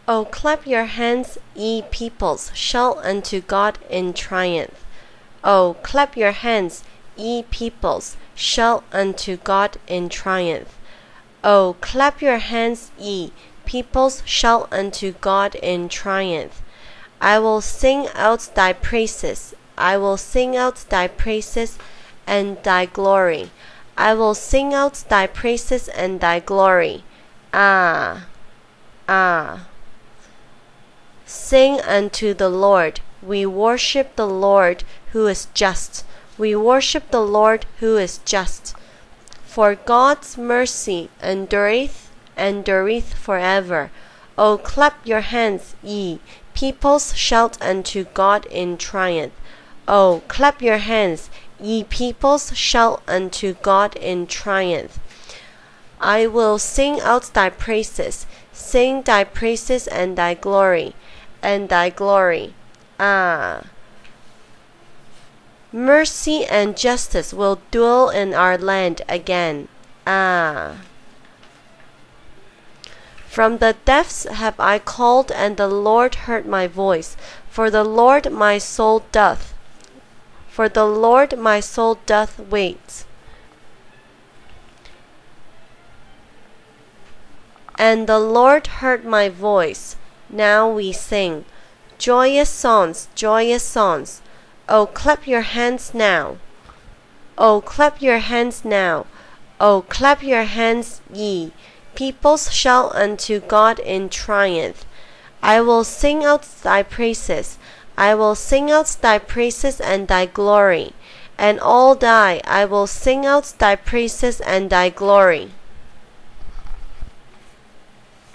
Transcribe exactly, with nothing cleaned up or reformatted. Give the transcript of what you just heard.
O clap your hands, ye peoples, shout unto God in triumph. O clap your hands, ye peoples, shout unto God in triumph. O clap your hands, ye peoples, shout unto God in triumph. I will sing out thy praises, I will sing out thy praises and thy glory. I will sing out thy praises and thy glory. Ah, ah. Sing unto the Lord. We worship the Lord who is just. We worship the Lord who is just. For God's mercy endureth, endureth forever. O clap your hands, ye peoples, shout unto God in triumph. O clap your hands, ye peoples, shout unto God in triumph. I will sing out thy praises, sing thy praises and thy glory, and thy glory. Ah. Mercy and justice will dwell in our land again. Ah. From the depths have I called, and the Lord heard my voice. For the Lord my soul doth. For the Lord my soul doth wait. And the Lord heard my voice. Now we sing joyous songs, joyous songs. Oh, clap your hands now. Oh, clap your hands now. Oh, clap your hands, ye peoples, shout unto God in triumph. I will sing out thy praises. I will sing out thy praises and thy glory. And all thy I will sing out thy praises and thy glory.